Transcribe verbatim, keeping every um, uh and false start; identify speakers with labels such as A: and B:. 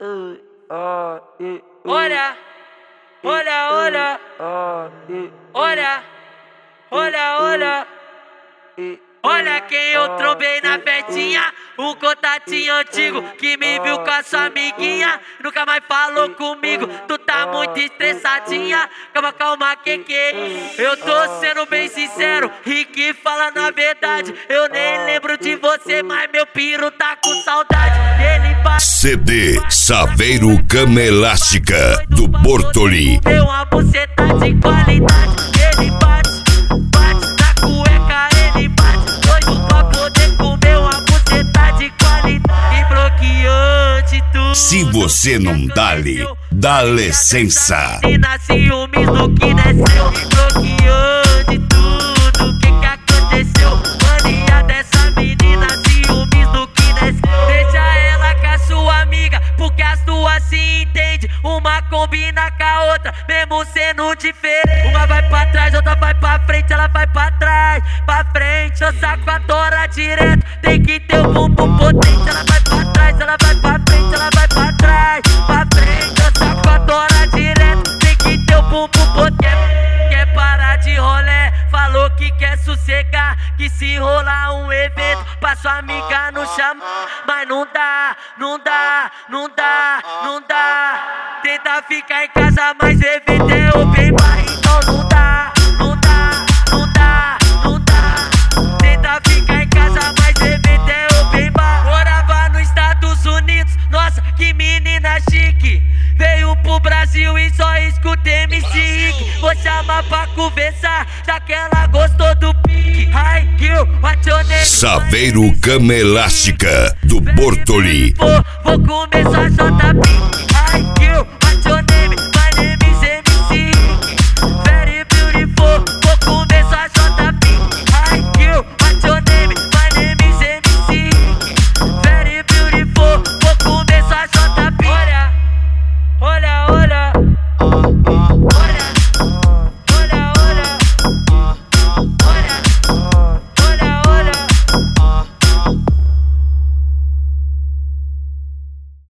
A: Olha, olha, olha, olha, olha, olha. Olha quem eu trombei na festinha, um contatinho antigo que me viu com a sua amiguinha. Nunca mais falou comigo, tu tá muito estressadinha. Calma, calma, que que é isso? Eu tô sendo bem sincero, Rick fala na verdade. Eu nem lembro de você, mas meu piro tá com saudade. Ele bate...
B: C D Saveiro Cama Elástica do Bortoli.
A: Deu uma buceta de qualidade. Ele bate, bate na cueca, ele bate doido pra poder comer uma buceta de qualidade. E bloqueante tudo.
B: Se você não dá-lhe, dá licença.
A: Menina, ciúmes no que desceu. E bloqueante tudo. O que que aconteceu? Mania dessa menina, ciúmes no que desceu. Deixa ela com a sua amiga, porque as duas se entendem. Uma combina com a outra, mesmo sendo diferente. Uma vai pra trás, outra vai pra frente. Ela vai pra trás, pra frente. Eu saco a tora direto, tem que ter o bumbum potente. Ela vai pra trás, ela vai pra frente. Ela vai pra trás, pra frente. Eu saco a tora direto, tem que ter o bumbum potente. Quer parar de rolé, falou que quer sossegar. Que se rolar um evento, pra sua amiga não chamar. Mas não dá, não dá, não dá, não dá. Tenta ficar em casa, mas o evento é open bar. Então não dá, não dá, não dá, não dá. Tenta ficar em casa, mas o evento é open bar. Morava nos Estados Unidos, nossa, que menina chique. Veio pro Brasil e só escuta M C Rick. Vou chamar pra conversar, já que ela gostou do pique. Hi, girl, what's your name?
B: Saveiro Cama Elástica do Bortoli.
A: Vou, vou começar a soltar pique.